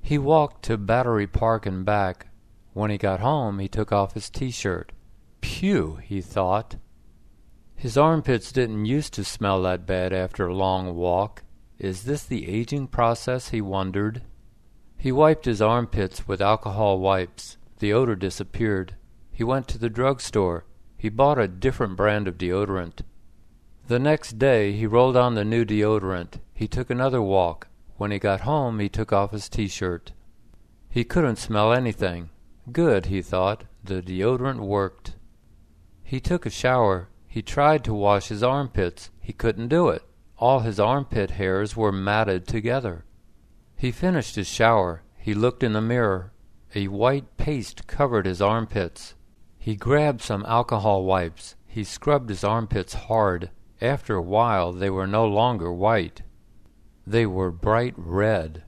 He walked to Battery Park and back. When he got home, he took off his t-shirt. Phew, he thought. His armpits didn't used to smell that bad after a long walk. Is this the aging process, he wondered. He wiped his armpits with alcohol wipes. The odor disappeared. He went to the drugstore. He bought a different brand of deodorant. The next day he rolled on the new deodorant. He took another walk. When he got home, he took off his t-shirt. He couldn't smell anything. Good, he thought. The deodorant worked. He took a shower. He tried to wash his armpits. He couldn't do it. All his armpit hairs were matted together. He finished his shower. He looked in the mirror. A white paste covered his armpits. He grabbed some alcohol wipes. He scrubbed his armpits hard. After a while, they were no longer white. They were bright red.